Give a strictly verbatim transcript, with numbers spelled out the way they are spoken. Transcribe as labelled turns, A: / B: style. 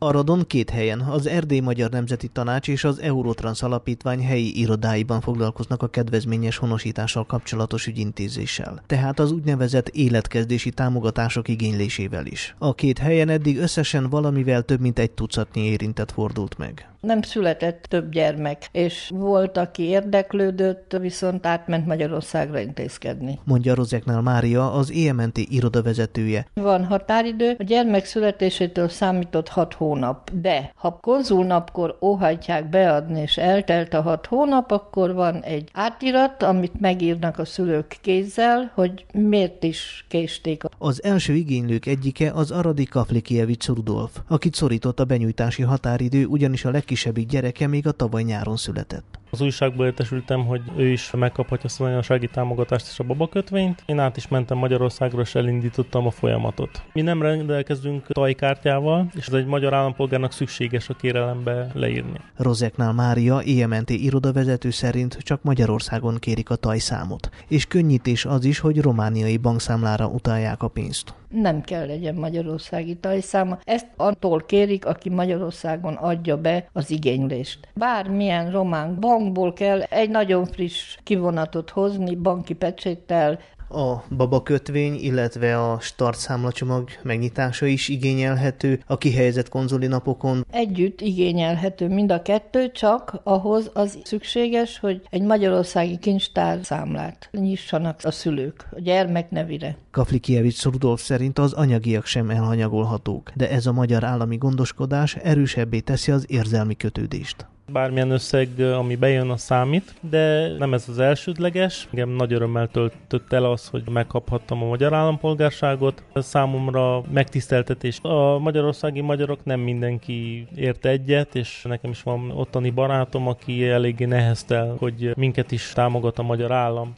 A: Aradon két helyen, az Erdély Magyar Nemzeti Tanács és az Eurotransz Alapítvány helyi irodáiban foglalkoznak a kedvezményes honosítással kapcsolatos ügyintézéssel, tehát az úgynevezett életkezdési támogatások igénylésével is. A két helyen eddig összesen valamivel több mint egy tucatnyi érintett fordult meg.
B: Nem született több gyermek, és volt, aki érdeklődött, viszont átment Magyarországra intézkedni.
A: Mondja Rozeknál Mária, az é em en té irodavezetője.
B: Van határidő, a gyermek születésétől számított hat hónap, de ha konzulnapkor óhajtják beadni, és eltelt a hat hónap, akkor van egy átirat, amit megírnak a szülők kézzel, hogy miért is késték.
A: Az első igénylők egyike az aradi Kaflikievics Rudolf, akit szorított a benyújtási határidő, ugyanis a legkisebbik gyereke még a tavaly nyáron született.
C: Az újságból értesültem, hogy ő is megkaphatja az anyasági támogatást és a babakötvényt. Én át is mentem Magyarországra, és elindítottam a folyamatot. Mi nem rendelkezünk tajkártyával, és ez egy magyar állampolgárnak szükséges a kérelembe leírni.
A: Rozeknál Mária, é em en té irodavezető szerint csak Magyarországon kérik a tajszámot, és könnyítés az is, hogy romániai bankszámlára utalják a pénzt.
B: Nem kell legyen magyarországi tajszáma. Ezt attól kérik, aki Magyarországon adja be az igénylést. Bármilyen román bankból kell egy nagyon friss kivonatot hozni, banki pecséttel.
A: A babakötvény, illetve a startszámlacsomag megnyitása is igényelhető a kihelyezett konzuli napokon.
B: Együtt igényelhető mind a kettő, csak ahhoz az szükséges, hogy egy magyarországi kincstár számlát nyissanak a szülők a gyermek nevére.
A: Kaflikievics Rudolf szerint az anyagiak sem elhanyagolhatók, de ez a magyar állami gondoskodás erősebbé teszi az érzelmi kötődést.
C: Bármilyen összeg, ami bejön, a számít, de nem ez az elsődleges. Engem nagy örömmel töltött el az, hogy megkaphattam a magyar állampolgárságot. Ez számomra megtiszteltetés. A magyarországi magyarok nem mindenki ért egyet, és nekem is van ottani barátom, aki eléggé neheztel, hogy minket is támogat a magyar állam.